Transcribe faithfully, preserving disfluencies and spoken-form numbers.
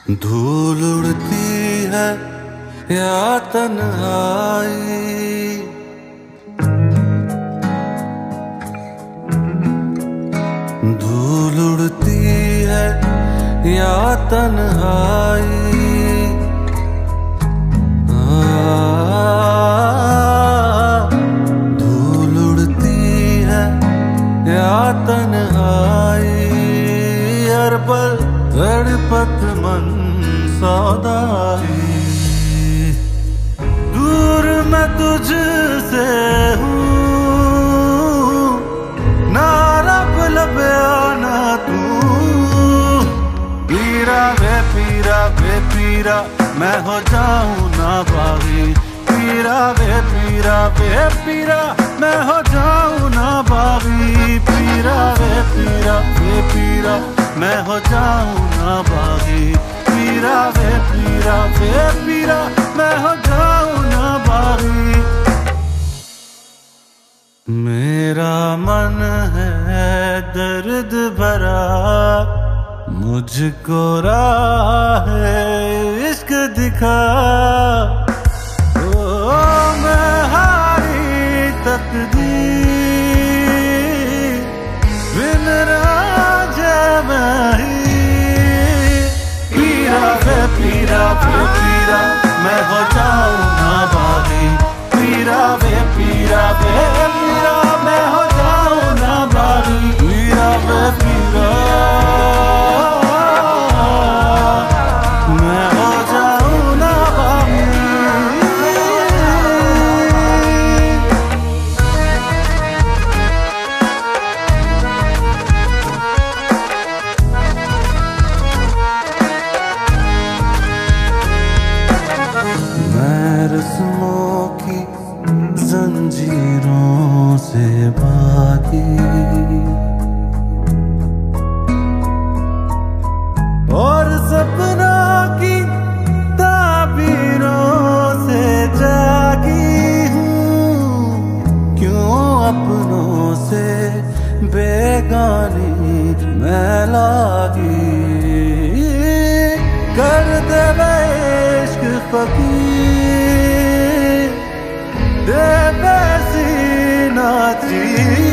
धूल उड़ती है या तन्हाई, धूल उड़ती है या तन्हाई, धूल उड़ती है या तन्हाई, हर पल तड़पत मन सौदाई। दूर मैं तुझसे हूँ, ना रब लबया ना तू, पीरा वे पीरा वे पीरा मैं हो जाऊं ना बागी, पीरा वे पीरा वे पीरा मैं हो जाऊं ना बागी, पीरा वे पीरा वे पीरा मैं हो जाऊं ना बागी, पीरा वे पीरा वे पीरा मैं हो जाऊं ना बागी। मेरा मन है दर्द भरा, मुझको राह इश्क दिखा, ओ मैं हारी तकदीर बिन राजे मैं ही, पीरा वे पीरा वे पीरा मैं हो जाऊं ना बागी, पीरा वे पीरा वे पीरा मैं हो जाऊं ना बागी, पीरा वे पीरा मैं हो जाऊं ना बागी। मैं रस्मों की जंजीरों से भागी, और सपनों की ताबीरों से जागी हूँ, क्यों अपनों से बेगानी मैं लागी, कर दे इश्क फकीर दे बेसी नाची।